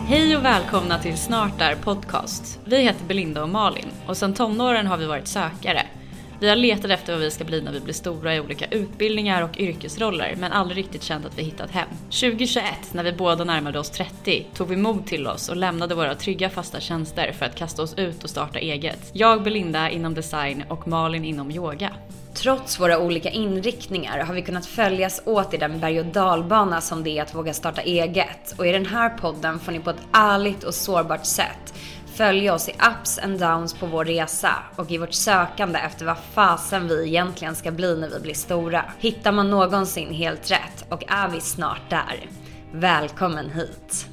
Hej och välkomna till Snart Där podcast. Vi heter Belinda och Malin och sedan tonåren har vi varit sökare. Vi har letat efter vad vi ska bli när vi blir stora i olika utbildningar och yrkesroller men aldrig riktigt känt att vi hittat hem. 2021, när vi båda närmade oss 30, tog vi mod till oss och lämnade våra trygga fasta tjänster för att kasta oss ut och starta eget. Jag Belinda inom design och Malin inom yoga. Trots våra olika inriktningar har vi kunnat följas åt i den berg- och dalbana som det är att våga starta eget. Och i den här podden får ni på ett ärligt och sårbart sätt följa oss i ups and downs på vår resa och i vårt sökande efter vad fasen vi egentligen ska bli när vi blir stora. Hittar man någonsin helt rätt och är vi snart där? Välkommen hit!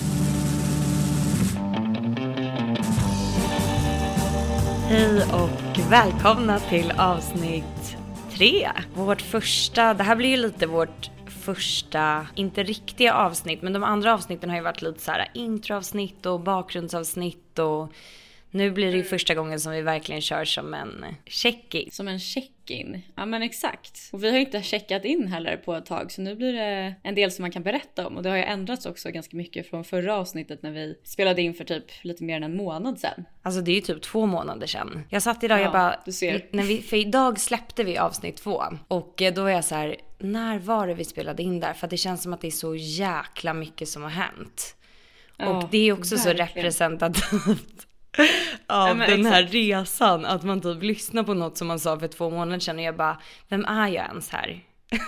Hej och välkomna till avsnitt 3. Vårt första, det här blir ju lite vårt första, inte riktiga avsnitt, men de andra avsnitten har ju varit lite så här introavsnitt och bakgrundsavsnitt och nu blir det ju första gången som vi verkligen kör som en check-in. Som en check-in, ja men exakt. Och vi har ju inte checkat in heller på ett tag så nu blir det en del som man kan berätta om. Och det har ju ändrats också ganska mycket från förra avsnittet när vi spelade in för typ lite mer än en månad sedan. Alltså det är ju typ 2 månader sedan. Jag satt idag och jag bara, du ser. För idag släppte vi avsnitt 2 och då var jag så här, när var det vi spelade in där? För att det känns som att det är så jäkla mycket som har hänt. Och det är också verkligen så representativt av den här resan, att man typ lyssnar på något som man sa för 2 månader sedan och jag bara, vem är jag ens här?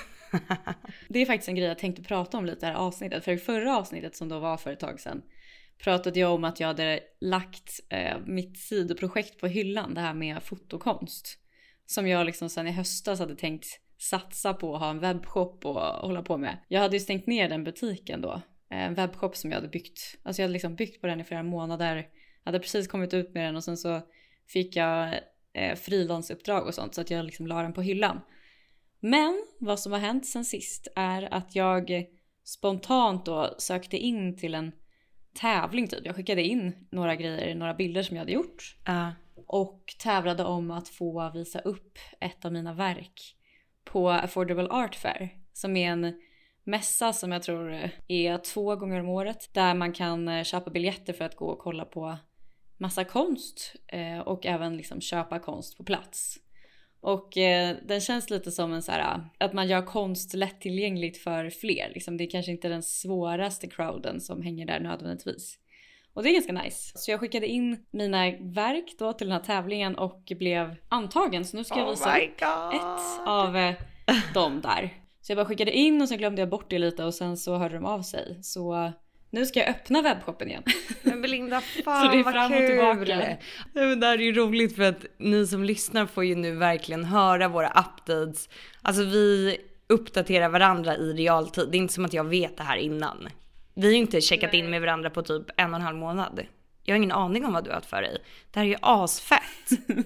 Det är faktiskt en grej jag tänkte prata om lite här avsnittet. För i förra avsnittet som då var för ett tag sedan pratade jag om att jag hade lagt mitt sidoprojekt på hyllan, det här med fotokonst. Som jag liksom sen i höstas hade tänkt satsa på att ha en webbshop och hålla på med. Jag hade ju stängt ner den butiken då. En webbshop som jag hade byggt. Alltså jag hade liksom byggt på den i flera månader. Jag hade precis kommit ut med den och sen så fick jag frilansuppdrag och sånt så att jag liksom la den på hyllan. Men vad som har hänt sen sist är att jag spontant då sökte in till en tävling typ. Jag skickade in några grejer, några bilder som jag hade gjort. Och tävlade om att få visa upp ett av mina verk på Affordable Art Fair. Som är en mässa som jag tror är 2 gånger om året. Där man kan köpa biljetter för att gå och kolla på massa konst. Och även liksom köpa konst på plats. Och den känns lite som en så här, att man gör konst lättillgängligt för fler. Liksom, det är kanske inte den svåraste crowden som hänger där nödvändigtvis. Och det är ganska nice. Så jag skickade in mina verk då till den här tävlingen och blev antagen. Så nu ska jag visa upp ett av dem där. Så jag bara skickade in och sen glömde jag bort det lite och sen så hörde de av sig. Så nu ska jag öppna webbshoppen igen. Men Belinda, fan så det är vad fram och kul. tillbaka. Ja, men det här är ju roligt för att ni som lyssnar får ju nu verkligen höra våra updates. Alltså vi uppdaterar varandra i realtid. Det är inte som att jag vet det här innan. Vi har ju inte checkat in med varandra på typ 1,5 månad. Jag har ingen aning om vad du har för dig. Det här är ju asfett.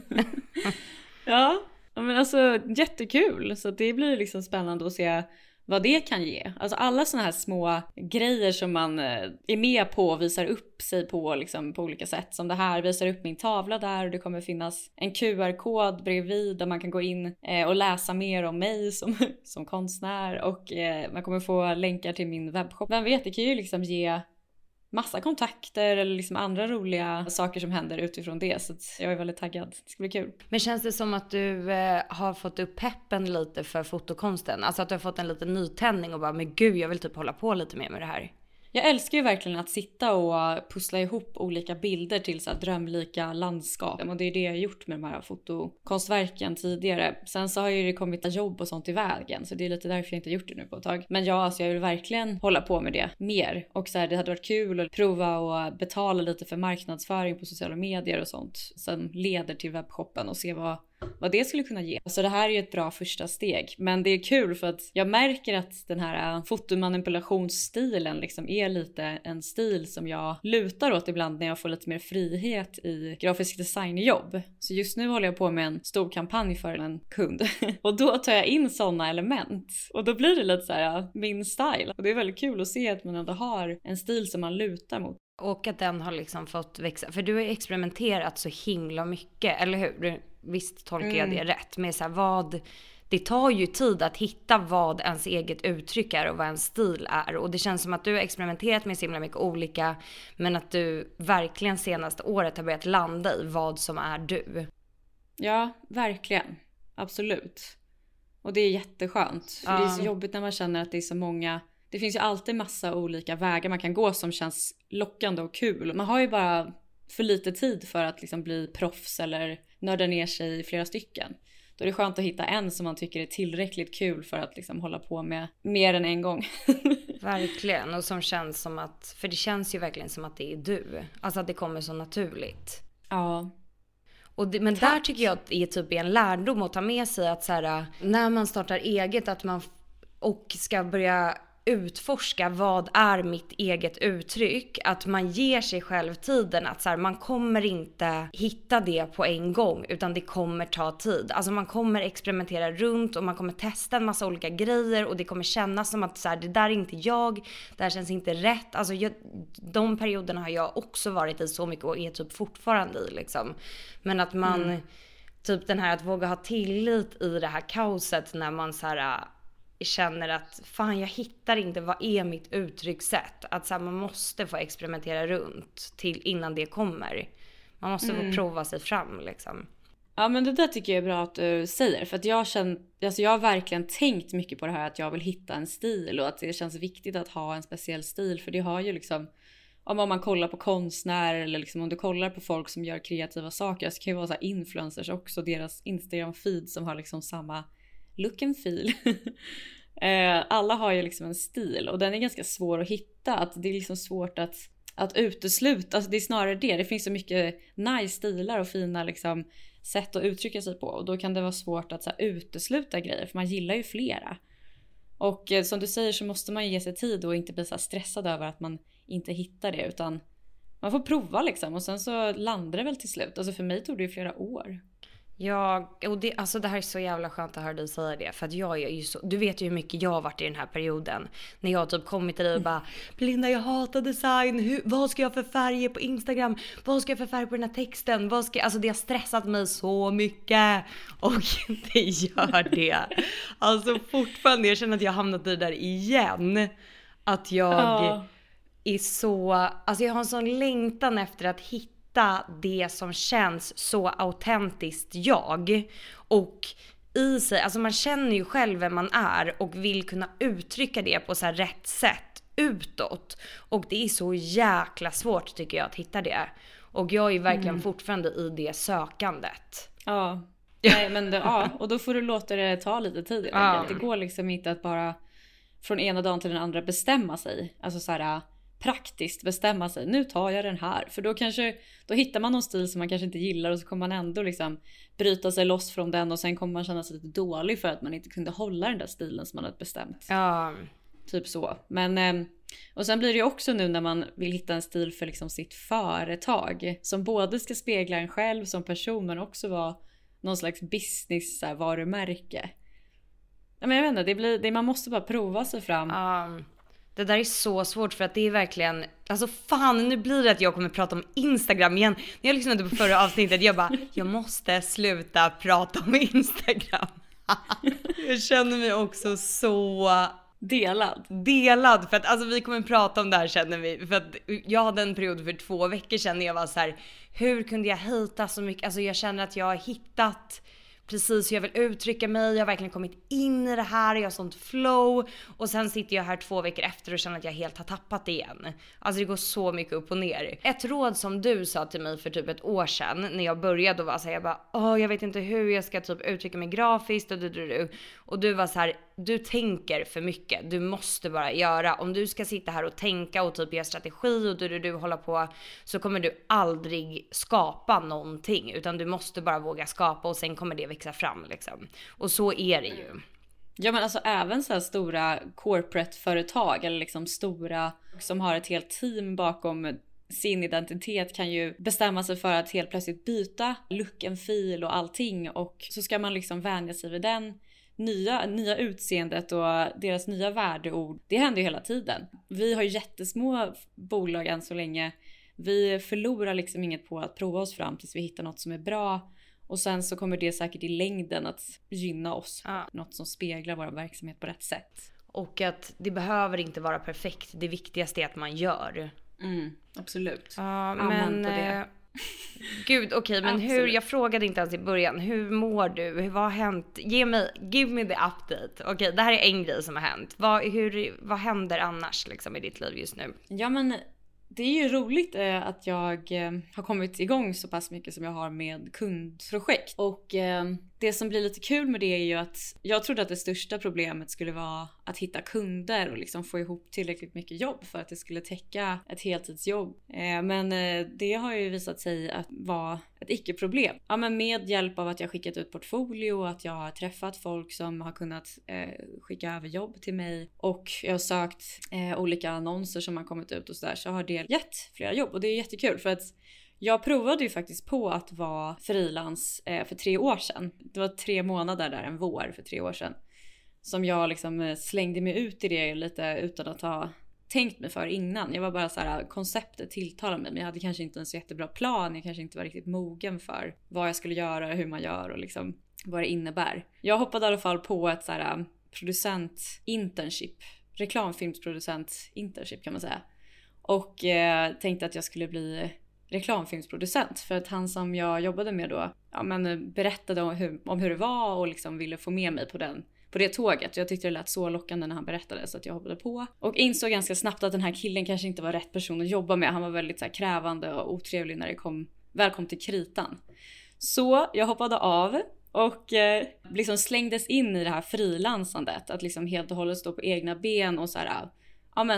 Ja, men alltså jättekul. Så det blir liksom spännande att se vad det kan ge. Alltså alla såna här små grejer som man är med på och visar upp sig på liksom på olika sätt. Som det här, visar upp min tavla där och det kommer finnas en QR-kod bredvid där man kan gå in och läsa mer om mig som konstnär. Och man kommer få länkar till min webbshop. Vem vet, det kan ju liksom ge massa kontakter eller liksom andra roliga saker som händer utifrån det. Så jag är väldigt taggad. Det ska bli kul. Men känns det som att du har fått upp peppen lite för fotokonsten? Alltså att du har fått en liten nytändning och bara, men gud, jag vill typ hålla på lite mer med det här. Jag älskar ju verkligen att sitta och pussla ihop olika bilder till så här drömlika landskap. Och det är det jag har gjort med de här fotokonstverken tidigare. Sen så har ju det kommit jobb och sånt i vägen. Så det är lite därför jag inte har gjort det nu på ett tag. Men ja, alltså jag vill verkligen hålla på med det mer. Och så här, det hade varit kul att prova och betala lite för marknadsföring på sociala medier och sånt. Sen leder till webbshoppen och se vad det skulle kunna ge. Så det här är ju ett bra första steg. Men det är kul för att jag märker att den här fotomanipulationsstilen liksom är lite en stil som jag lutar åt ibland när jag får lite mer frihet i grafisk designjobb. Så just nu håller jag på med en stor kampanj för en kund. Och då tar jag in sådana element. Och då blir det lite så här min style. Och det är väldigt kul att se att man ändå har en stil som man lutar mot. Och att den har liksom fått växa. För du har experimenterat så himla mycket, eller hur? Visst tolkar jag det rätt? Med så här, vad det tar ju tid att hitta vad ens eget uttryck är och vad ens stil är. Och det känns som att du har experimenterat med så himla mycket olika, men att du verkligen senaste året har börjat landa i vad som är du. Ja, verkligen. Absolut. Och det är jätteskönt. För det är så jobbigt när man känner att det är så många... Det finns ju alltid massa olika vägar man kan gå som känns lockande och kul. Man har ju bara för lite tid för att liksom bli proffs eller nörda ner sig i flera stycken. Då är det skönt att hitta en som man tycker är tillräckligt kul för att liksom hålla på med mer än en gång. Verkligen, och som känns som att... För det känns ju verkligen som att det är du. Alltså att det kommer så naturligt. Ja. Och men där tycker jag att det är typ en lärdom att ta med sig att så här, när man startar eget att man och ska börja utforska vad är mitt eget uttryck, att man ger sig själv tiden att så här, man kommer inte hitta det på en gång utan det kommer ta tid. Alltså man kommer experimentera runt och man kommer testa en massa olika grejer och det kommer kännas som att så här, det där är inte jag, det här känns inte rätt. Alltså de perioderna har jag också varit i så mycket och är typ fortfarande i liksom. Men att man typ den här att våga ha tillit i det här kaoset när man så här känner att fan jag hittar inte vad är mitt uttryckssätt, att så här, man måste få experimentera runt till innan det kommer. Man måste få prova sig fram liksom. Ja, men det där tycker jag är bra att du säger, för att jag har verkligen tänkt mycket på det här att jag vill hitta en stil och att det känns viktigt att ha en speciell stil, för det har ju liksom, om man kollar på konstnärer eller liksom om du kollar på folk som gör kreativa saker, så kan ju vara så här influencers också, deras Instagram feed som har liksom samma look and feel. Alla har ju liksom en stil och den är ganska svår att hitta, att det är liksom svårt att utesluta, alltså det är snarare det finns så mycket nice stilar och fina liksom sätt att uttrycka sig på, och då kan det vara svårt att så här, utesluta grejer, för man gillar ju flera. Och som du säger så måste man ge sig tid och inte bli så här stressad över att man inte hittar det, utan man får prova liksom, och sen så landar det väl till slut. Alltså för mig tog det ju flera år. Ja, och det här är så jävla skönt att höra dig säga det. För att jag är ju så, du vet ju hur mycket jag har varit i den här perioden. När jag typ kommit till dig och bara Belinda, jag hatar design, vad ska jag för färger på Instagram? Vad ska jag för färg på den här texten? Alltså det har stressat mig så mycket. Och det gör det. Alltså fortfarande, jag känner att jag har hamnat i det där igen. Att jag är så, alltså jag har en sån längtan efter att hitta det som känns så autentiskt jag, och i sig, alltså man känner ju själv vem man är och vill kunna uttrycka det på så här rätt sätt utåt, och det är så jäkla svårt tycker jag att hitta det, och jag är verkligen fortfarande i det sökandet. Nej, men och då får du låta det ta lite tid. Det går liksom inte att bara från ena dagen till den andra bestämma sig, alltså så här praktiskt bestämma sig, nu tar jag den här, för då hittar man någon stil som man kanske inte gillar, och så kommer man ändå liksom bryta sig loss från den, och sen kommer man känna sig lite dålig för att man inte kunde hålla den där stilen som man hade bestämt. Typ så. Men och sen blir det ju också nu när man vill hitta en stil för liksom sitt företag som både ska spegla en själv som person men också vara någon slags business så här, varumärke. Men jag vet inte, man måste bara prova sig fram. Det där är så svårt, för att det är verkligen, alltså fan, nu blir det att jag kommer prata om Instagram igen. När jag lyssnade på förra avsnittet, jag måste sluta prata om Instagram. Jag känner mig också så delad, för att alltså vi kommer prata om det här, känner vi, för att jag hade en period för 2 veckor sedan när jag var så här: hur kunde jag hitta så mycket, alltså jag känner att jag har hittat precis hur jag vill uttrycka mig, jag har verkligen kommit in i det här, jag har sånt flow, och sen sitter jag här 2 veckor efter och känner att jag helt har tappat det igen. Alltså det går så mycket upp och ner. Ett råd som du sa till mig för typ 1 år sedan när jag började, och var så här, jag bara, jag vet inte hur jag ska typ uttrycka mig grafiskt och du var så här: du tänker för mycket, du måste bara göra. Om du ska sitta här och tänka och typ göra strategi och du hålla på, så kommer du aldrig skapa någonting, utan du måste bara våga skapa, och sen kommer det växa fram liksom. Och så är det ju. Ja, men alltså även så här stora corporate-företag eller liksom stora som har ett helt team bakom sin identitet kan ju bestämma sig för att helt plötsligt byta look and feel och allting, och så ska man liksom vänja sig vid den nya utseendet och deras nya värdeord. Det händer ju hela tiden. Vi har ju jättesmå bolag än så länge. Vi förlorar liksom inget på att prova oss fram tills vi hittar något som är bra Och sen så kommer det säkert i längden att gynna oss. Något som speglar vår verksamhet på rätt sätt. Och att det behöver inte vara perfekt. Det viktigaste är att man gör. Absolut. Ja, men... På det. Gud, okej, men hur, jag frågade inte ens i början, hur mår du? Vad har hänt? Give me the update. Okej, det här är en grej som har hänt. Vad händer annars liksom i ditt liv just nu? Ja, men det är ju roligt att jag har kommit igång så pass mycket som jag har med kundprojekt. Och det som blir lite kul med det är ju att jag trodde att det största problemet skulle vara att hitta kunder och liksom få ihop tillräckligt mycket jobb för att det skulle täcka ett heltidsjobb. Men det har ju visat sig att vara ett icke-problem. Ja, men med hjälp av att jag skickat ut portfolio och att jag har träffat folk som har kunnat skicka över jobb till mig och jag har sökt olika annonser som har kommit ut och sådär, så har det gett flera jobb och det är jättekul för att jag provade ju faktiskt på att vara frilans för 3 år sedan. Det var 3 månader där, en vår för 3 år sedan. Som jag liksom slängde mig ut i det lite utan att ha tänkt mig för innan. Jag var bara så här, konceptet tilltalade mig. Men jag hade kanske inte en så jättebra plan. Jag kanske inte var riktigt mogen för vad jag skulle göra, hur man gör och liksom vad det innebär. Jag hoppade i alla fall på ett så här producent-internship. Reklamfilmsproducent-internship kan man säga. Och tänkte att jag skulle bli reklamfilmsproducent för att han som jag jobbade med då berättade om hur det var och liksom ville få med mig på det tåget. Jag tyckte det lät så lockande när han berättade så att jag hoppade på och insåg ganska snabbt att den här killen kanske inte var rätt person att jobba med. Han var väldigt så här krävande och otrevlig när det väl kom till kritan. Så jag hoppade av och liksom slängdes in i det här frilansandet, att liksom helt och hållet stå på egna ben och så här,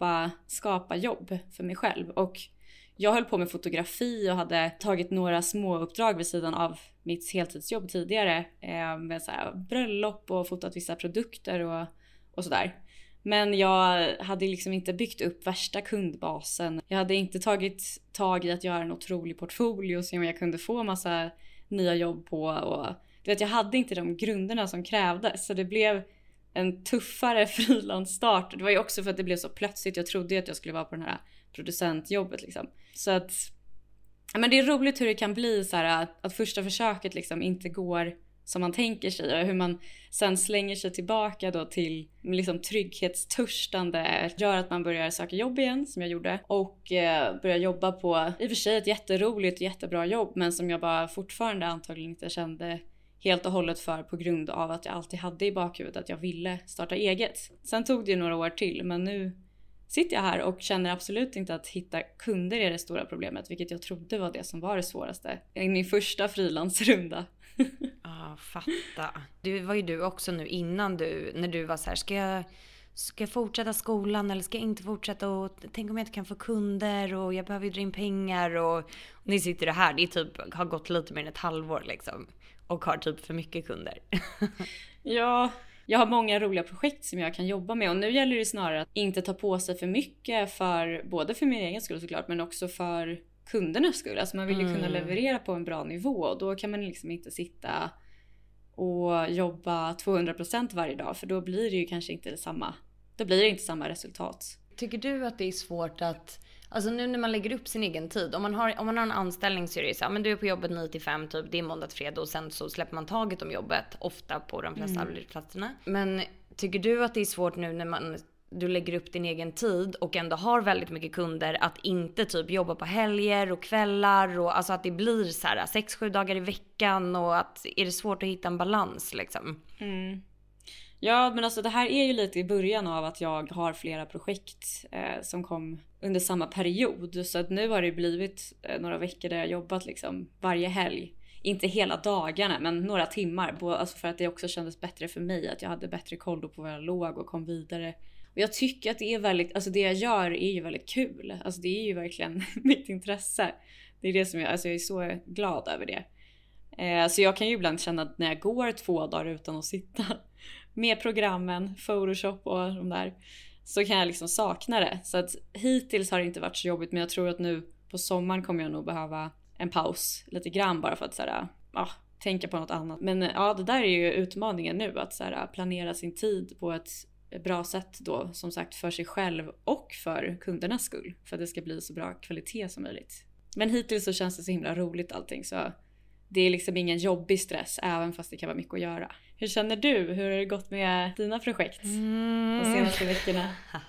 skapa jobb för mig själv. Och jag höll på med fotografi och hade tagit några små uppdrag vid sidan av mitt heltidsjobb tidigare. Med så här bröllop och fotat vissa produkter och sådär. Men jag hade liksom inte byggt upp värsta kundbasen. Jag hade inte tagit tag i att göra en otrolig portfolio som jag kunde få massa nya jobb på. Och jag hade inte de grunderna som krävdes. Så det blev en tuffare frilansstart. Det var ju också för att det blev så plötsligt. Jag trodde att jag skulle vara på den här producentjobbet liksom. Så att men det är roligt hur det kan bli så här att första försöket liksom inte går som man tänker sig och hur man sen slänger sig tillbaka då till liksom trygghetstörstande gör att man börjar söka jobb igen som jag gjorde och börjar jobba på i och för sig ett jätteroligt och jättebra jobb men som jag bara fortfarande antagligen inte kände helt och hållet för på grund av att jag alltid hade i bakhuvudet att jag ville starta eget. Sen tog det några år till men nu sitter jag här och känner absolut inte att hitta kunder är det stora problemet, vilket jag trodde var det som var det svåraste i min första frilansrunda. Fatta. Det var ju du också nu innan när du var så här, ska jag fortsätta skolan eller ska jag inte fortsätta och tänk om jag inte kan få kunder och jag behöver ju dra in pengar och ni sitter här, det är typ har gått lite mer än ett halvår liksom och har typ för mycket kunder. Ja, jag har många roliga projekt som jag kan jobba med och nu gäller det snarare att inte ta på sig för mycket både för min egen skull såklart men också för kundernas skull. Alltså man vill ju kunna leverera på en bra nivå och då kan man liksom inte sitta och jobba 200% varje dag för då blir det ju kanske inte samma resultat. Tycker du att det är svårt att alltså nu när man lägger upp sin egen tid om man har en anställning så är det så här, men du är på jobbet 9-5 typ, det är måndag till fredag och sen så släpper man taget om jobbet ofta på de flesta arbetsplatserna. Men tycker du att det är svårt nu när du lägger upp din egen tid och ändå har väldigt mycket kunder att inte typ jobba på helger och kvällar och alltså att det blir så här 6-7 dagar i veckan och att är det svårt att hitta en balans liksom? Ja, men alltså det här är ju lite i början av att jag har flera projekt som kom under samma period. Så att nu har det blivit några veckor där jag jobbat liksom varje helg. Inte hela dagarna, men några timmar. Alltså för att det också kändes bättre för mig. Att jag hade bättre koll på var jag låg och kom vidare. Och jag tycker att det är väldigt, alltså det jag gör är ju väldigt kul. Alltså det är ju verkligen mitt intresse. Det är det som jag är så glad över det. Så jag kan ju ibland känna att när jag går 2 dagar utan att sitta med programmen, Photoshop och de där, så kan jag liksom sakna det. Så att hittills har det inte varit så jobbigt, men jag tror att nu på sommaren kommer jag nog behöva en paus lite grann bara för att så här, tänka på något annat. Men ja, det där är ju utmaningen nu, att så här, planera sin tid på ett bra sätt då, som sagt för sig själv och för kundernas skull, för att det ska bli så bra kvalitet som möjligt. Men hittills så känns det så himla roligt allting, så det är liksom ingen jobbig stress även fast det kan vara mycket att göra. Hur känner du? Hur har det gått med dina projekt de senaste veckorna?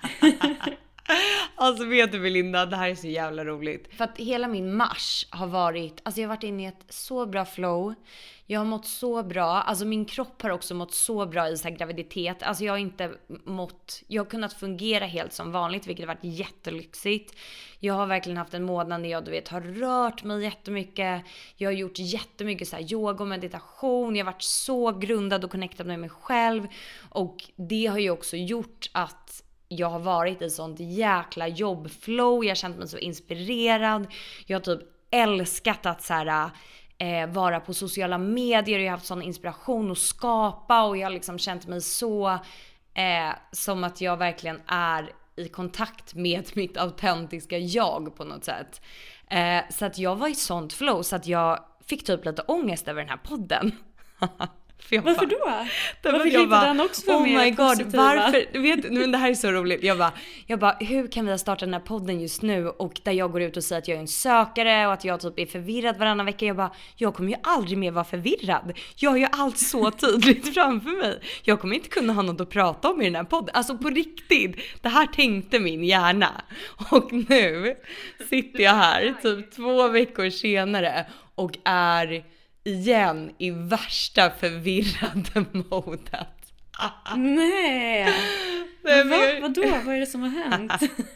Alltså vet du Belinda, det här är så jävla roligt. För att hela min mars har varit, alltså jag har varit inne i ett så bra flow. Jag har mått så bra, alltså min kropp har också mått så bra i så här graviditet. Alltså jag har kunnat fungera helt som vanligt, vilket har varit jättelyxigt. Jag har verkligen haft en månad när jag har rört mig jättemycket. Jag har gjort jättemycket så här yoga och meditation. Jag har varit så grundad och connectad med mig själv. Och det har ju också gjort att jag har varit i sånt jäkla jobbflow. Jag har känt mig så inspirerad. Jag har typ älskat att så här, vara på sociala medier. Jag har haft sån inspiration att skapa. Och jag har liksom känt mig så som att jag verkligen är i kontakt med mitt autentiska jag på något sätt. Så att jag var i sånt flow så att jag fick typ lite ångest över den här podden. Varför då? Varför jag inte den också för oh mer my god, positiva? varför? Du vet, det här är så roligt. Jag bara, hur kan vi starta den här podden just nu? Och där jag går ut och säger att jag är en sökare och att jag typ är förvirrad varannan vecka. Jag kommer ju aldrig mer vara förvirrad. Jag har ju allt så tydligt framför mig. Jag kommer inte kunna ha något att prata om i den här podden. Alltså på riktigt, det här tänkte min hjärna. Och nu sitter jag här typ 2 veckor senare och är igen i värsta förvirrade modet. Nej. Vadå? Vad är det som har hänt?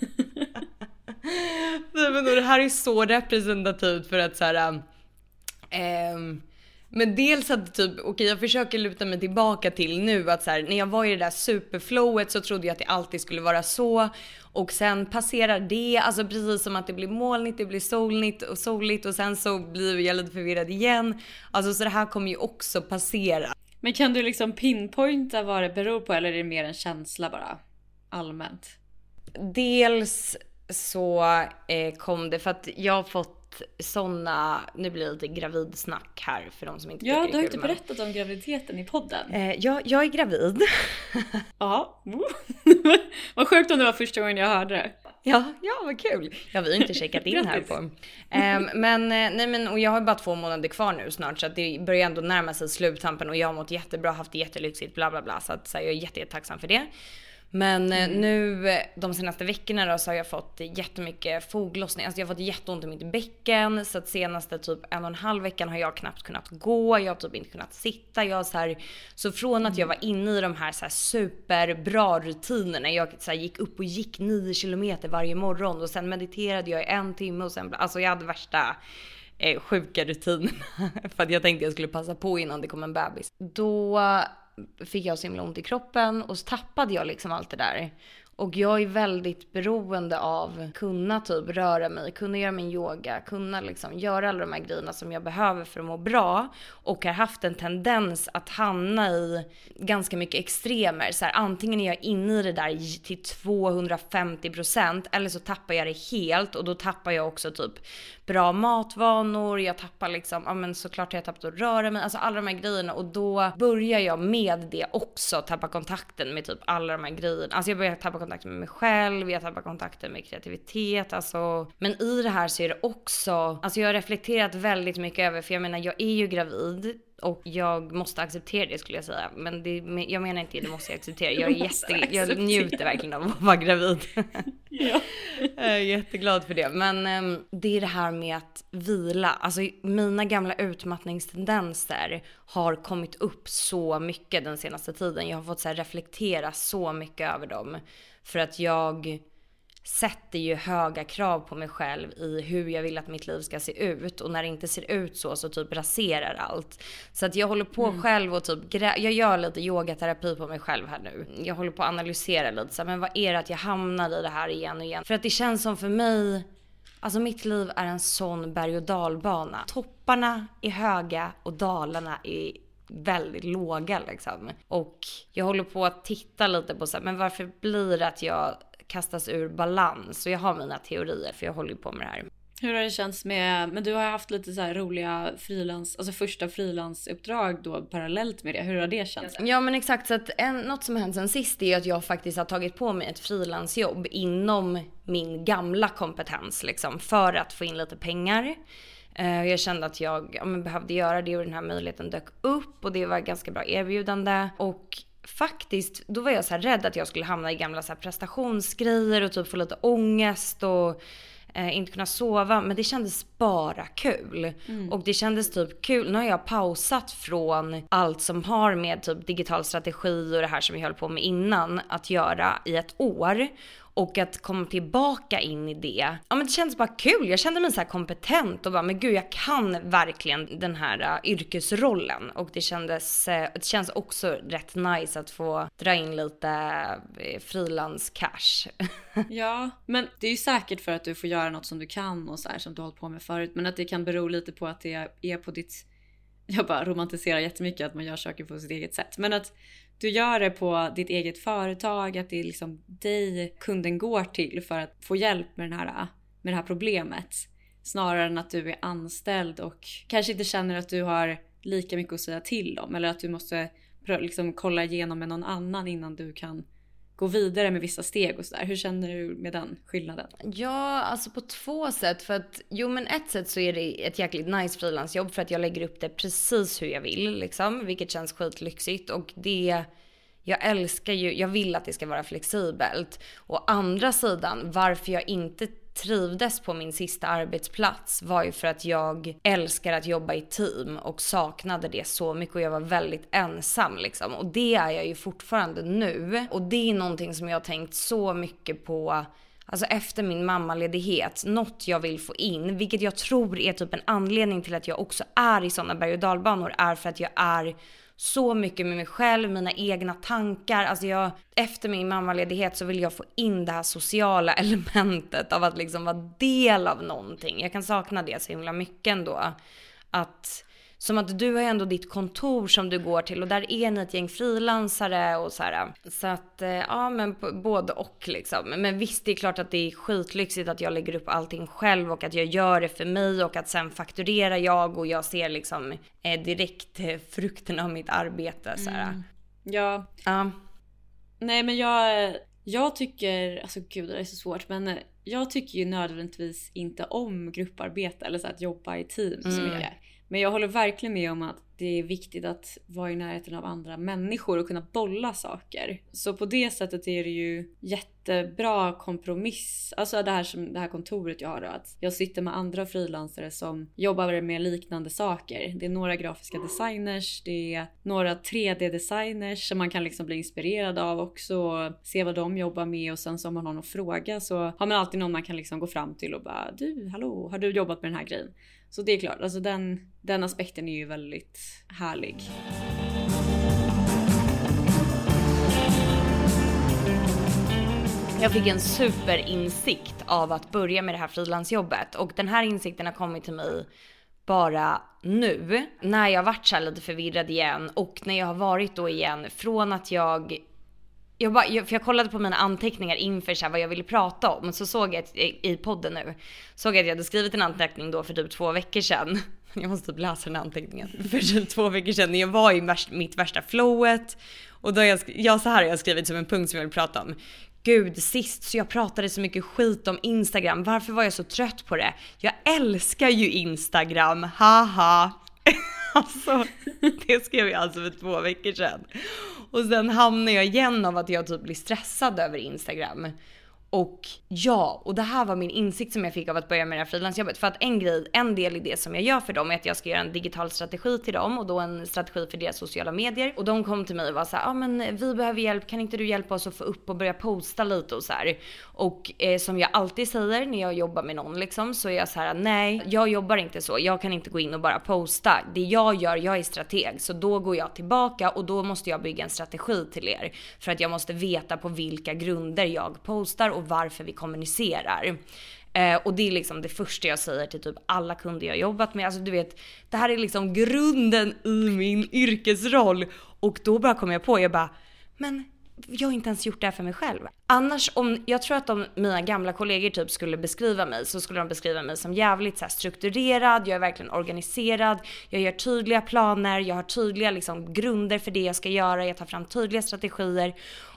Nej, men det här är så representativt för att så här, men dels att typ, okej, jag försöker luta mig tillbaka till nu att så här, när jag var i det där superflowet så trodde jag att det alltid skulle vara så. Och sen passerar det, alltså precis som att det blir molnigt, det blir soligt och sen så blir jag lite förvirrad igen. Alltså så det här kommer ju också passera. Men kan du liksom pinpointa vad det beror på, eller är det mer en känsla bara allmänt? Dels så kom det för att jag har fått såna, nu blir det lite gravidsnack här för de som inte tycker det är kul. Ja, du har inte berättat om graviditeten i podden. Jag är gravid. Ja. Vad sjukt om det var första gången jag hörde det. Ja, vad kul. Ja, vi har inte checkat in här på. Men och jag har bara 2 månader kvar nu snart, så att det börjar ändå närma sig sluttampen och jag har mått jättebra, haft det jättelyxigt, bla bla bla, så att så jag är jättetacksam för det. Men nu de senaste veckorna då, så har jag fått jättemycket foglossning. Alltså jag har fått jätteont i mitt bäcken. Så att senaste typ 1,5 veckan har jag knappt kunnat gå. Jag har typ inte kunnat sitta. Så från att jag var inne i de här, så här superbra rutinerna. Jag så här gick upp och gick 9 kilometer varje morgon. Och sen mediterade jag i 1 timme. Och sen, alltså jag hade värsta sjuka rutinerna. För att jag tänkte jag skulle passa på innan det kom en bebis. Då fick jag så himla ont i kroppen och så tappade jag liksom allt det där. Och jag är väldigt beroende av kunna typ röra mig, kunna göra min yoga, kunna liksom göra alla de här grejerna som jag behöver för att må bra. Och har haft en tendens att hamna i ganska mycket extremer. Så här, antingen är jag inne i det där till 250% eller så tappar jag det helt. Och då tappar jag också typ bra matvanor, jag tappar liksom, ja men såklart har jag tappat att röra mig, alltså alla de här grejerna. Och då börjar jag med det också tappa kontakten med typ alla de här grejerna. Alltså jag börjar tappa kontakten med mig själv, jag tappar kontakten med kreativitet, alltså. Men i det här så är det också, alltså jag har reflekterat väldigt mycket över, för jag menar jag är ju gravid och jag måste acceptera det, skulle jag säga. Men jag menar inte det måste jag acceptera. Jag njuter verkligen av att vara gravid. Ja. Jag är jätteglad för det. Men det är det här med att vila. Alltså mina gamla utmattningstendenser har kommit upp så mycket den senaste tiden. Jag har fått så här reflektera så mycket över dem. För att jag sätter ju höga krav på mig själv i hur jag vill att mitt liv ska se ut. Och när det inte ser ut så typ raserar allt. Så att jag håller på själv och typ jag gör lite yogaterapi på mig själv här nu. Jag håller på att analysera lite så här, men vad är det att jag hamnar i det här igen och igen? För att det känns som för mig, alltså mitt liv är en sån berg- och dalbana. Topparna är höga och dalarna är väldigt låga liksom. Och jag håller på att titta lite på så här, men varför blir det att jag kastas ur balans? Och jag har mina teorier, för jag håller på med det här. Hur har det känts men du har haft lite så här roliga första frilansuppdrag då parallellt med det. Hur har det känts? Ja men exakt, så att något som har hänt sen sist är att jag faktiskt har tagit på mig ett frilansjobb inom min gamla kompetens liksom, för att få in lite pengar. Jag kände att jag behövde göra det och den här möjligheten dök upp och det var ett ganska bra erbjudande. Och faktiskt, då var jag så här rädd att jag skulle hamna i gamla så här prestationsgrejer och typ få lite ångest och inte kunna sova. Men det kändes bara kul. Och det kändes typ kul. Nu har jag pausat från allt som har med typ digital strategi och det här som jag höll på med innan att göra i ett år. Och att komma tillbaka in i det. Ja, men det kändes bara kul. Jag kände mig så här kompetent och bara, men gud, jag kan verkligen den här yrkesrollen. Och det känns också rätt nice att få dra in lite frilans cash. Ja, men det är ju säkert för att du får göra något som du kan och så här, som du har hållit på med förut. Men att det kan bero lite på att det är på ditt... Jag bara romantiserar jättemycket att man gör saker på sitt eget sätt. Men att du gör det på ditt eget företag, att det är liksom dig kunden går till för att få hjälp med det här problemet. Snarare än att du är anställd och kanske inte känner att du har lika mycket att säga till om. Eller att du måste liksom kolla igenom med någon annan innan du kan gå vidare med vissa steg och sådär. Hur känner du med den skillnaden? Ja, alltså på 2 sätt. För att, ett sätt så är det ett jäkligt nice frilansjobb för att jag lägger upp det precis hur jag vill liksom. Vilket känns skitlyxigt och det... Jag älskar ju, jag vill att det ska vara flexibelt. Å andra sidan, varför jag inte trivdes på min sista arbetsplats var ju för att jag älskar att jobba i team och saknade det så mycket och jag var väldigt ensam liksom. Och det är jag ju fortfarande nu. Och det är någonting som jag har tänkt så mycket på, alltså efter min mammaledighet, något jag vill få in, vilket jag tror är typ en anledning till att jag också är i sådana berg- och dalbanor, är för att jag är så mycket med mig själv, mina egna tankar. Alltså efter min mammaledighet så vill jag få in det här sociala elementet av att liksom vara del av någonting. Jag kan sakna det så himla mycket ändå. Som att du har ändå ditt kontor som du går till och där är ni ett gäng frilansare och så här. Så att, ja men både och liksom. Men visst, det är klart att det är skitlyxigt att jag lägger upp allting själv och att jag gör det för mig och att sen fakturerar jag och jag ser liksom direkt frukten av mitt arbete så här. Ja. Nej men jag tycker, alltså gud det är så svårt, men jag tycker ju nödvändigtvis inte om grupparbete eller så att jobba i team som jag gör. Men jag håller verkligen med om att det är viktigt att vara i närheten av andra människor och kunna bolla saker. Så på det sättet är det ju jättebra kompromiss. Alltså det här kontoret jag har då, att jag sitter med andra frilansare som jobbar med liknande saker. Det är några grafiska designers, det är några 3D-designers som man kan liksom bli inspirerad av också och se vad de jobbar med, och sen så om man har någon fråga så har man alltid någon man kan liksom gå fram till och bara, du, hallå, har du jobbat med den här grejen? Så det är klart, alltså den aspekten är ju väldigt härlig. Jag fick en superinsikt av att börja med det här frilansjobbet. Och den här insikten har kommit till mig bara nu. När jag varit så här lite förvirrad igen. Och när jag har varit då igen från att för jag kollade på mina anteckningar inför så här vad jag ville prata om. Så såg jag i podden nu. Såg jag att jag hade skrivit en anteckning då för typ 2 veckor sedan. Jag måste typ läsa den anteckningen. För typ 2 veckor sedan när jag var i mitt värsta flowet. Och då så här har jag skrivit som en punkt som jag vill prata om. Gud, sist så jag pratade så mycket skit om Instagram. Varför var jag så trött på det? Jag älskar ju Instagram. Haha. Alltså, det skrev jag alltså för 2 veckor sedan. Och sen hamnar jag igen av att jag typ blir stressad över Instagram. Och det här var min insikt som jag fick av att börja med det här frilansjobbet. För att en del i det som jag gör för dem är att jag ska göra en digital strategi till dem. Och då en strategi för deras sociala medier. Och de kom till mig och var så här, men vi behöver hjälp. Kan inte du hjälpa oss att få upp och börja posta lite och så här. Och som jag alltid säger när jag jobbar med någon liksom, så är jag så här, nej, jag jobbar inte så. Jag kan inte gå in och bara posta. Det jag är strateg. Så då går jag tillbaka och då måste jag bygga en strategi till er. För att jag måste veta på vilka grunder jag postar och varför vi kommunicerar. Och det är liksom det första jag säger till typ alla kunder jag jobbat med. Alltså du vet, det här är liksom grunden i min yrkesroll. Och då bara kom jag på, men jag har inte ens gjort det här för mig själv. Annars, jag tror att om mina gamla kollegor typ skulle beskriva mig, så skulle de beskriva mig som jävligt så här strukturerad. Jag är verkligen organiserad. Jag gör tydliga planer. Jag har tydliga liksom grunder för det jag ska göra. Jag tar fram tydliga strategier.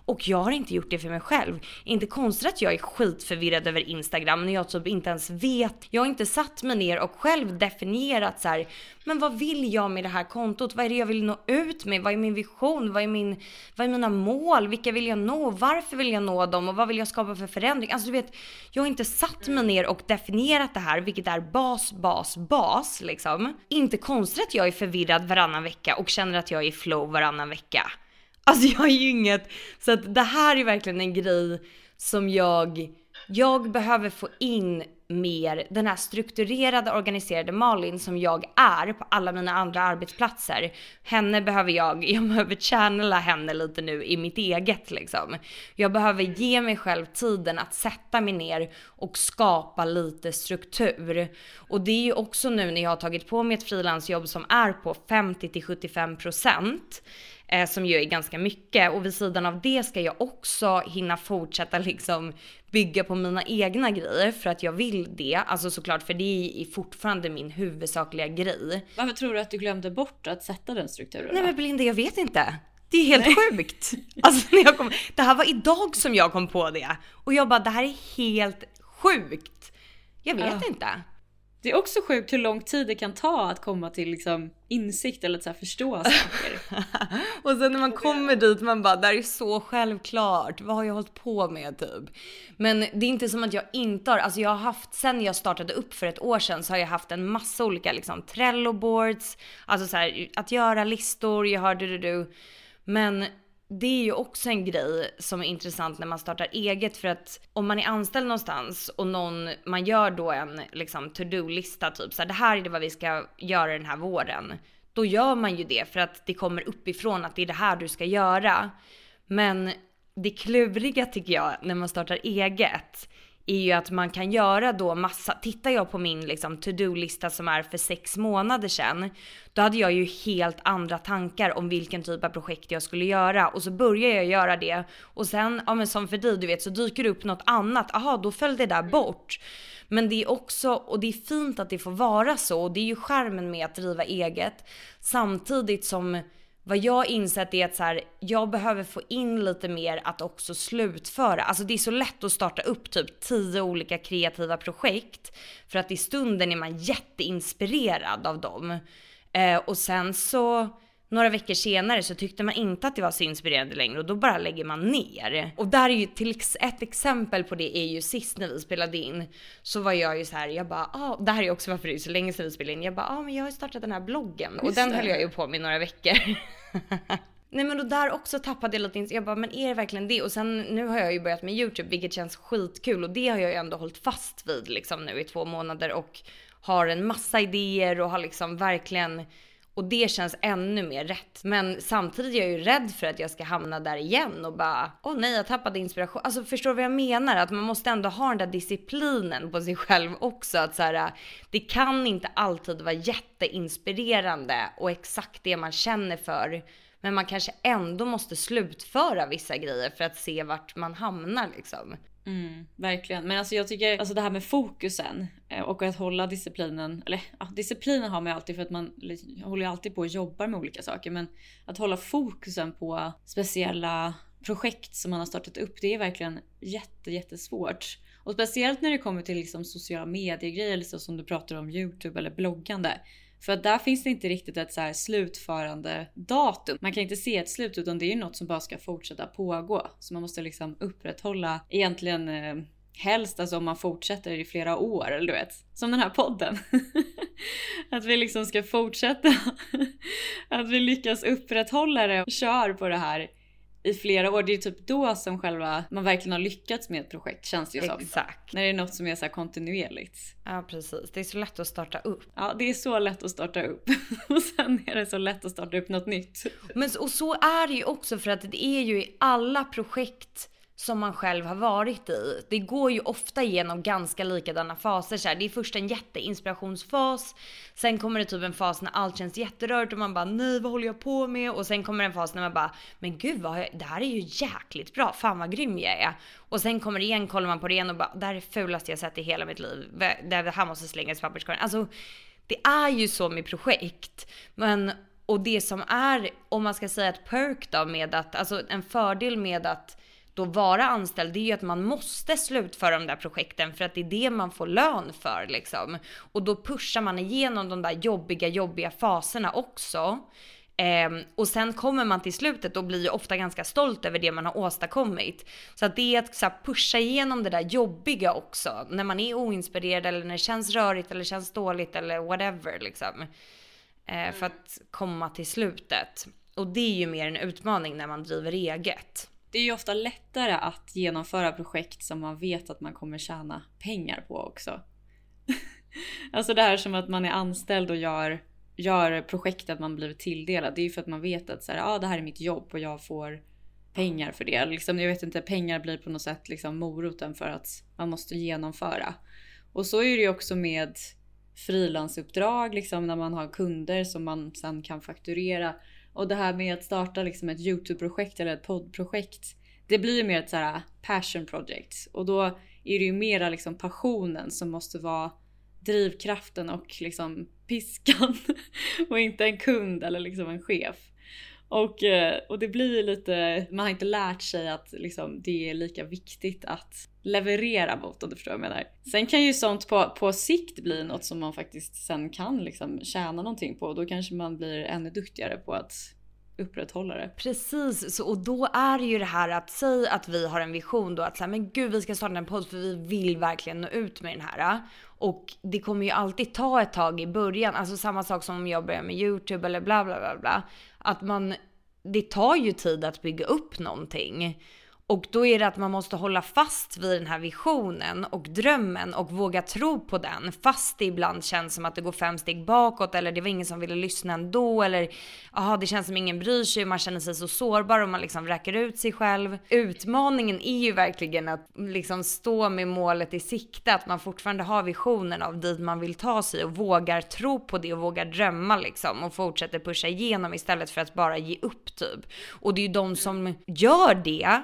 Och jag har inte gjort det för mig själv. Inte konstigt att jag är skitförvirrad över Instagram när jag typ inte ens vet. Jag har inte satt mig ner och själv definierat så här, men vad vill jag med det här kontot? Vad är det jag vill nå ut med? Vad är min vision? Vad är mina mål? Vilka vill jag nå? Varför vill jag nå dem? Och vad vill jag skapa för förändring? Alltså du vet, jag har inte satt mig ner och definierat det här, vilket är bas liksom. Inte konstigt att jag är förvirrad varannan vecka och känner att jag är i flow varannan vecka. Alltså jag är ju inget, så att det här är verkligen en grej som jag behöver få in mer, den här strukturerade, organiserade Malin som jag är på alla mina andra arbetsplatser. Henne behöver jag behöver channela henne lite nu i mitt eget liksom. Jag behöver ge mig själv tiden att sätta mig ner och skapa lite struktur. Och det är ju också nu när jag har tagit på mig ett frilansjobb som är på 50-75%. Som ju är ganska mycket, och vid sidan av det ska jag också hinna fortsätta liksom bygga på mina egna grejer för att jag vill det, alltså såklart, för det är fortfarande min huvudsakliga grej. Varför tror du att du glömde bort att sätta den strukturen? Nej men Belinda, jag vet inte. Det är helt sjukt. Alltså det här var idag som jag kom på det, och jag bara, det här är helt sjukt. Jag vet inte. Det är också sjukt hur lång tid det kan ta att komma till liksom insikt eller att så här förstå saker. Och sen när man kommer dit, man bara, det är så självklart. Vad har jag hållit på med typ? Men det är inte som att jag inte har, alltså jag har haft, sen jag startade upp för ett år sedan så har jag haft en massa olika liksom Trello boards. Alltså så här, att göra listor, jag har Men det är ju också en grej som är intressant när man startar eget, för att om man är anställd någonstans och man gör då en liksom to-do-lista typ så här, det här är det vad vi ska göra den här våren. Då gör man ju det för att det kommer uppifrån att det är det här du ska göra. Men det kluriga tycker jag när man startar eget är ju att man kan göra då massa. Tittar jag på min liksom to-do-lista som är för 6 månader sedan, då hade jag ju helt andra tankar om vilken typ av projekt jag skulle göra, och så börjar jag göra det, och sen, ja men som för dig du vet, så dyker det upp något annat, aha då föll det där bort. Men det är också, och det är fint att det får vara så, och det är ju charmen med att driva eget, samtidigt som vad jag insett är att så här, jag behöver få in lite mer att också slutföra. Alltså det är så lätt att starta upp typ 10 olika kreativa projekt, för att i stunden är man jätteinspirerad av dem. Och sen så några veckor senare så tyckte man inte att det var så inspirerande längre, och då bara lägger man ner. Och där är ju ett exempel på det är ju sist när vi spelade in, så var jag ju så här, jag bara, det här är också varför det är så länge sedan vi spelade in. Jag bara, men jag har ju startat den här bloggen, och den höll jag ju på med några veckor. Nej men då där också tappade jag lite, jag bara, men är det verkligen det? Och sen nu har jag ju börjat med YouTube, vilket känns skitkul, och det har jag ju ändå hållit fast vid liksom nu i 2 månader, och har en massa idéer och har liksom verkligen, och det känns ännu mer rätt. Men samtidigt är jag ju rädd för att jag ska hamna där igen och bara, nej jag tappade inspiration. Alltså förstår du vad jag menar? Att man måste ändå ha den där disciplinen på sig själv också. Att så här, det kan inte alltid vara jätteinspirerande och exakt det man känner för. Men man kanske ändå måste slutföra vissa grejer för att se vart man hamnar liksom. Verkligen. Men alltså jag tycker, alltså det här med fokusen och att hålla disciplinen, eller disciplinen har man alltid för att man håller alltid på och jobbar med olika saker, men att hålla fokusen på speciella projekt som man har startat upp, det är verkligen jättesvårt. Och speciellt när det kommer till liksom sociala medier-grejer, liksom som du pratar om, YouTube eller bloggande. För att där finns det inte riktigt ett så här slutförande datum. Man kan inte se ett slut, utan det är ju något som bara ska fortsätta pågå. Så man måste liksom upprätthålla egentligen helst, alltså om man fortsätter i flera år, eller du vet. Som den här podden. Att vi liksom ska fortsätta. Att vi lyckas upprätthålla det och kör på det här i flera år. Det är typ då som man verkligen har lyckats med ett projekt, känns det ju som. Exakt. När det är något som är så här kontinuerligt. Ja, precis. Det är så lätt att starta upp. Ja, det är så lätt att starta upp. Och sen är det så lätt att starta upp något nytt. Men och så är det ju också, för att det är ju i alla projekt som man själv har varit i. Det går ju ofta igenom ganska likadana faser. Så här, det är först en jätteinspirationsfas. Sen kommer det typ en fas när allt känns jätterört och man bara, nej vad håller jag på med? Och sen kommer en fas när man bara, men gud det här är ju jäkligt bra. Fan vad grym jag är. Och sen kommer det igen, kollar man på det igen och bara, det här är det fulaste jag sett i hela mitt liv. Det här måste slängas i papperskorgen. Alltså det är ju så med projekt. Men Och det som är, om man ska säga ett perk då med att, alltså en fördel med att då vara anställd, det är ju att man måste slutföra de där projekten för att det är det man får lön för liksom. Och då pushar man igenom de där jobbiga faserna också. Och sen kommer man till slutet och blir ju ofta ganska stolt över det man har åstadkommit. Så att det är att så här, pusha igenom det där jobbiga också. När man är oinspirerad eller när det känns rörigt eller känns dåligt eller whatever liksom. För att komma till slutet. Och det är ju mer en utmaning när man driver eget. Det är ju ofta lättare att genomföra projekt som man vet att man kommer tjäna pengar på också. Alltså det här som att man är anställd och gör projektet man blivit tilldelad. Det är ju för att man vet att så här, det här är mitt jobb och jag får pengar för det. Liksom, jag vet inte, pengar blir på något sätt liksom moroten för att man måste genomföra. Och så är det ju också med frilansuppdrag liksom, när man har kunder som man sen kan fakturera. Och det här med att starta liksom ett YouTube-projekt eller ett poddprojekt, det blir ju mer ett så här passion project. Och då är det ju mera liksom passionen som måste vara drivkraften och liksom piskan och inte en kund eller liksom en chef. Och det blir lite, man har inte lärt sig att liksom det är lika viktigt att leverera mot, om du förstår vad jag menar. Sen kan ju sånt på sikt bli något som man faktiskt sen kan liksom tjäna någonting på. Då kanske man blir ännu duktigare på att upprätthålla det. Precis, så, och då är det ju det här att säga att vi har en vision då, att säga, men gud, vi ska starta en podd för vi vill verkligen nå ut med den här. Och det kommer ju alltid ta ett tag i början, alltså samma sak som om jag börjar med YouTube eller bla bla bla bla, att det tar ju tid att bygga upp någonting. Och då är det att man måste hålla fast vid den här visionen och drömmen och våga tro på den. Fast det ibland känns som att det går 5 steg bakåt, eller det var ingen som ville lyssna ändå, eller det känns som ingen bryr sig, man känner sig så sårbar och man liksom räcker ut sig själv. Utmaningen är ju verkligen att liksom stå med målet i sikte, att man fortfarande har visionen av dit man vill ta sig och vågar tro på det och vågar drömma liksom och fortsätter pusha igenom istället för att bara ge upp typ. Och det är ju de som gör det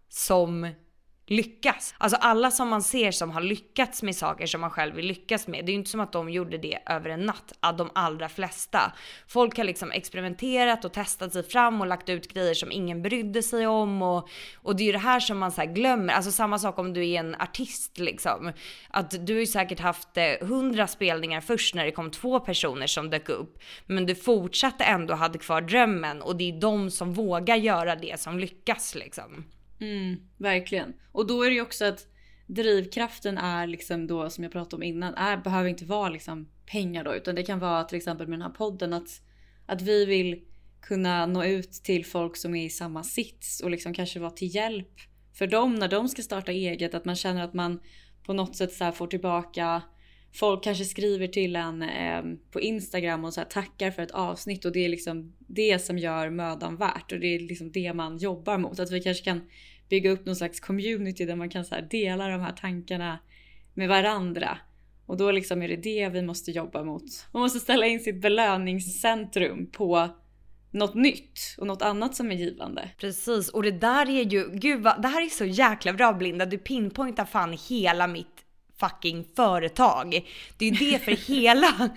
som lyckas. Alltså alla som man ser som har lyckats med saker som man själv vill lyckas med, det är ju inte som att de gjorde det över en natt, de allra flesta. Folk har liksom experimenterat och testat sig fram och lagt ut grejer som ingen brydde sig om, och det är ju det här som man så här glömmer. Alltså samma sak om du är en artist liksom, att du har ju säkert haft 100 spelningar först när det kom 2 personer som dök upp, men du fortsatte ändå och hade kvar drömmen, och det är de som vågar göra det som lyckas liksom. Verkligen. Och då är det ju också att drivkraften är liksom då, som jag pratade om innan, behöver inte vara liksom pengar då, utan det kan vara till exempel med den här podden att vi vill kunna nå ut till folk som är i samma sits och liksom kanske vara till hjälp för dem när de ska starta eget, att man känner att man på något sätt så här får tillbaka. Folk kanske skriver till en på Instagram och så här tackar för ett avsnitt, och det är liksom det som gör mödan värt, och det är liksom det man jobbar mot. Att vi kanske kan bygga upp någon slags community där man kan så här dela de här tankarna med varandra. Och då liksom är det vi måste jobba mot. Man måste ställa in sitt belöningscentrum på något nytt och något annat som är givande. Precis, och det där är ju, det här är så jäkla bra, Blinda. Du pinpointar fan hela mitt fucking företag. Det är ju det, för hela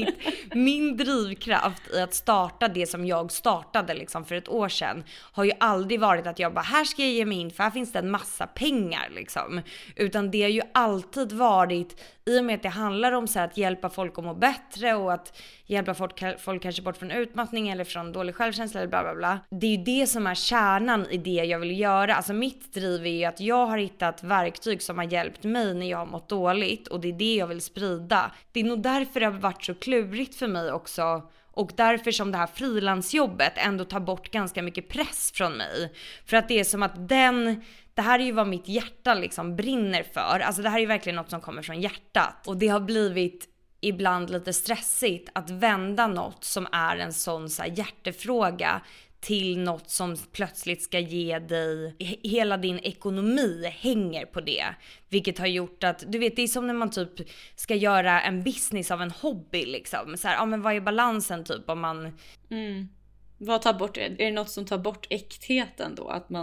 min drivkraft i att starta det som jag startade liksom för ett år sedan har ju aldrig varit att jag bara, här ska jag ge mig in för här finns det en massa pengar liksom, utan det har ju alltid varit, i och med att det handlar om så här, att hjälpa folk att må bättre och att hjälpa folk kanske bort från utmattning eller från dålig självkänsla eller bla bla bla. Det är ju det som är kärnan i det jag vill göra. Alltså mitt driv är ju att jag har hittat verktyg som har hjälpt mig när jag har mått dåligt, och det är det jag vill sprida. Det är nog därför det har varit så klurigt för mig också, och därför som det här frilansjobbet ändå tar bort ganska mycket press från mig. För att det är som att det här är ju vad mitt hjärta liksom brinner för. Alltså det här är ju verkligen något som kommer från hjärtat. Och det har blivit ibland lite stressigt att vända något som är en sån så här hjärtefråga till något som plötsligt ska ge dig, hela din ekonomi hänger på det. Vilket har gjort att, du vet, det är som när man typ ska göra en business av en hobby liksom. Så här, men vad är balansen typ om man... Vad tar bort det? Är det något som tar bort äktheten då? Att man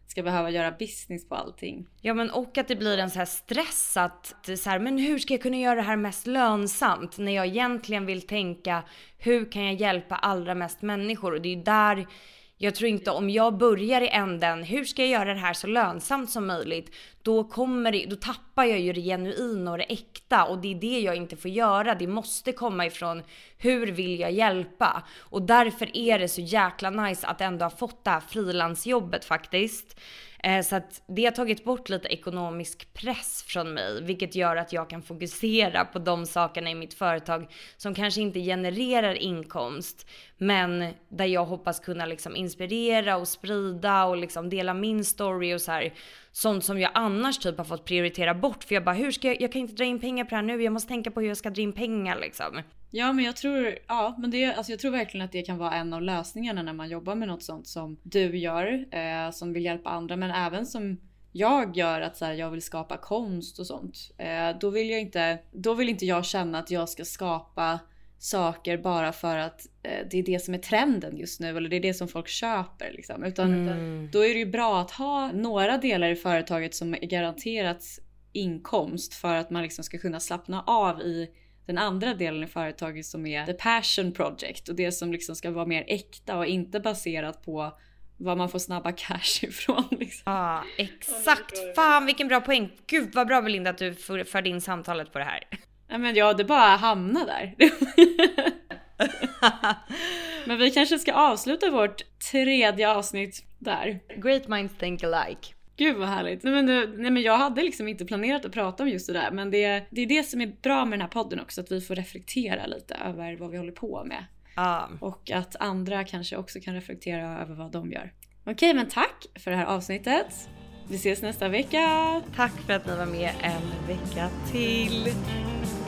ska behöva göra business på allting. Ja, men och att det blir en så här stress att det är så här, men hur ska jag kunna göra det här mest lönsamt när jag egentligen vill tänka hur kan jag hjälpa allra mest människor? Och det är ju där jag tror inte, om jag börjar i änden hur ska jag göra det här så lönsamt som möjligt, då tappar jag ju det genuina och det äkta, och det är det jag inte får göra. Det måste komma ifrån hur vill jag hjälpa, och därför är det så jäkla nice att ändå ha fått det här frilansjobbet faktiskt. Så att det har tagit bort lite ekonomisk press från mig, vilket gör att jag kan fokusera på de sakerna i mitt företag som kanske inte genererar inkomst, men där jag hoppas kunna liksom inspirera och sprida och liksom dela min story och så här, sånt som jag annars typ har fått prioritera bort, för jag bara, jag kan inte dra in pengar på det här nu, jag måste tänka på hur jag ska dra in pengar liksom. Ja, men jag tror verkligen att det kan vara en av lösningarna när man jobbar med något sånt som du gör, som vill hjälpa andra, men även som jag gör, att så här, jag vill skapa konst och sånt. Då vill inte jag känna att jag ska skapa saker bara för att det är det som är trenden just nu, eller det är det som folk köper liksom. Utan då är det ju bra att ha några delar i företaget som är garanterat inkomst, för att man liksom ska kunna slappna av i den andra delen i företaget som är the passion project, och det som liksom ska vara mer äkta och inte baserat på vad man får snabba cash ifrån liksom. Ja, exakt. Fan vilken bra poäng. Gud vad bra, Belinda, att du förde in samtalet på det här. Ja, men det bara hamnar där. Men vi kanske ska avsluta vårt 3:e avsnitt där. Great minds think alike. Gud vad härligt. Nej men jag hade liksom inte planerat att prata om just det där. Men det är det som är bra med den här podden också. Att vi får reflektera lite över vad vi håller på med. Och att andra kanske också kan reflektera över vad de gör. Okej, men tack för det här avsnittet. Vi ses nästa vecka. Tack för att ni var med en vecka till.